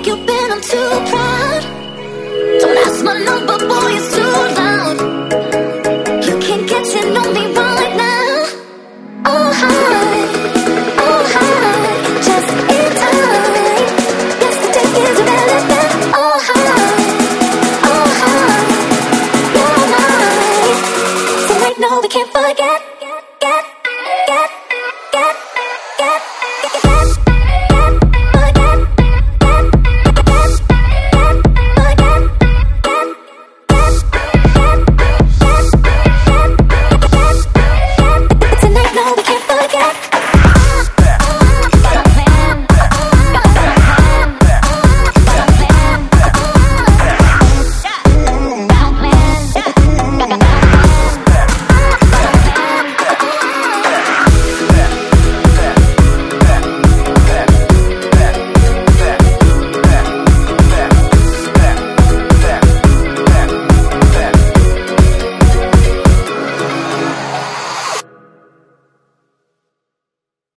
take you, but I'm too proud. Don't ask my number, boy, it's too loud. You can't get to know me right now. Oh hi, just in time. Yesterday is irrelevant. Oh hi, you're mine. Tonight, no, we can't forget.